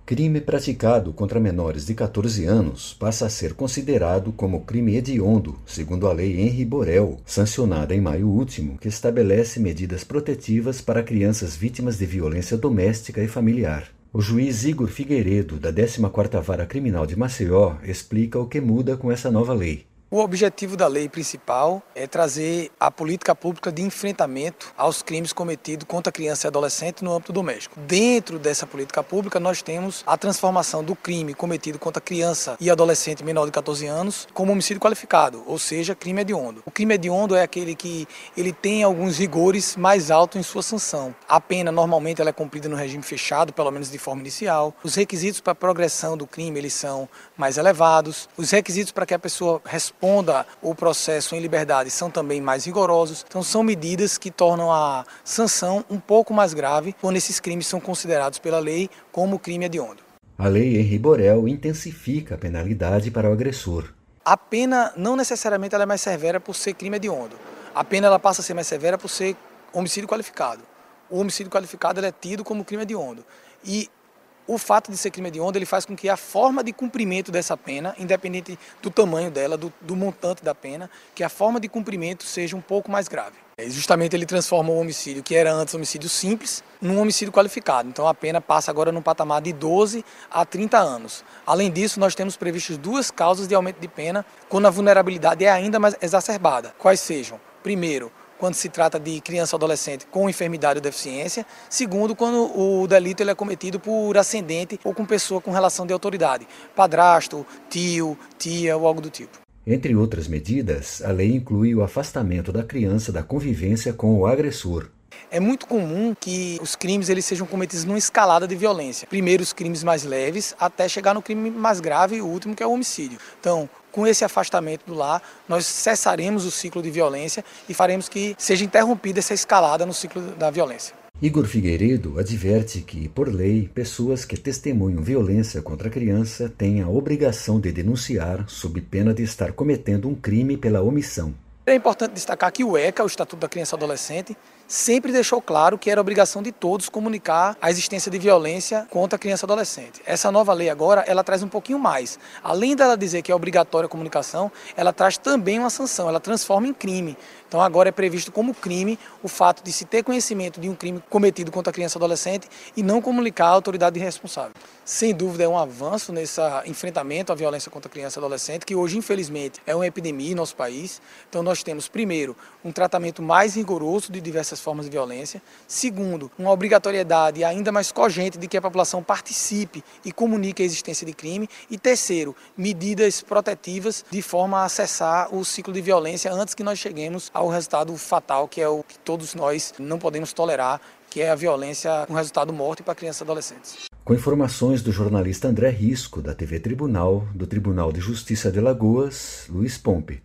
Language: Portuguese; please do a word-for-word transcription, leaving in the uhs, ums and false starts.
Crime praticado contra menores de quatorze anos passa a ser considerado como crime hediondo, segundo a Lei Henri Borel, sancionada em maio último, que estabelece medidas protetivas para crianças vítimas de violência doméstica e familiar. O juiz Igor Figueiredo, da décima quarta Vara Criminal de Maceió, explica o que muda com essa nova lei. O objetivo da lei principal é trazer a política pública de enfrentamento aos crimes cometidos contra criança e adolescente no âmbito doméstico. Dentro dessa política pública, nós temos a transformação do crime cometido contra criança e adolescente menor de quatorze anos como homicídio qualificado, ou seja, crime hediondo. O crime hediondo é aquele que ele tem alguns rigores mais altos em sua sanção. A pena, normalmente, ela é cumprida no regime fechado, pelo menos de forma inicial. Os requisitos para a progressão do crime, eles são mais elevados. Os requisitos para que a pessoa responda responda o processo em liberdade são também mais rigorosos. Então são medidas que tornam a sanção um pouco mais grave quando esses crimes são considerados pela lei como crime hediondo. A Lei Henri Borel intensifica a penalidade para o agressor. A pena não necessariamente ela é mais severa por ser crime hediondo. A pena ela passa a ser mais severa por ser homicídio qualificado. O homicídio qualificado ele é tido como crime hediondo. E o fato de ser crime hediondo, ele faz com que a forma de cumprimento dessa pena, independente do tamanho dela, do, do montante da pena, que a forma de cumprimento seja um pouco mais grave. E justamente ele transforma o homicídio, que era antes homicídio simples, num homicídio qualificado. Então a pena passa agora num patamar de doze a trinta anos. Além disso, nós temos previstos duas causas de aumento de pena quando a vulnerabilidade é ainda mais exacerbada. Quais sejam? Primeiro, quando se trata de criança ou adolescente com enfermidade ou deficiência. Segundo, quando o delito ele é cometido por ascendente ou com pessoa com relação de autoridade, padrasto, tio, tia ou algo do tipo. Entre outras medidas, a lei inclui o afastamento da criança da convivência com o agressor. É muito comum que os crimes eles sejam cometidos numa escalada de violência. Primeiro os crimes mais leves, até chegar no crime mais grave e o último, que é o homicídio. Então, com esse afastamento do lar, nós cessaremos o ciclo de violência e faremos que seja interrompida essa escalada no ciclo da violência. Igor Figueiredo adverte que, por lei, pessoas que testemunham violência contra a criança têm a obrigação de denunciar sob pena de estar cometendo um crime pela omissão. É importante destacar que o ECA, o Estatuto da Criança e Adolescente, sempre deixou claro que era obrigação de todos comunicar a existência de violência contra a criança e adolescente. Essa nova lei agora, ela traz um pouquinho mais. Além dela dizer que é obrigatória a comunicação, ela traz também uma sanção, ela transforma em crime. Então agora é previsto como crime o fato de se ter conhecimento de um crime cometido contra a criança e adolescente e não comunicar à autoridade responsável. Sem dúvida é um avanço nesse enfrentamento à violência contra a criança e adolescente, que hoje, infelizmente, é uma epidemia em nosso país. Então nós temos, primeiro, um tratamento mais rigoroso de diversas formas de violência. Segundo, uma obrigatoriedade ainda mais cogente de que a população participe e comunique a existência de crime. E terceiro, medidas protetivas de forma a cessar o ciclo de violência antes que nós cheguemos ao resultado fatal, que é o que todos nós não podemos tolerar, que é a violência com resultado morte para crianças e adolescentes. Com informações do jornalista André Risco, da T V Tribunal, do Tribunal de Justiça de Alagoas, Luiz Pompe.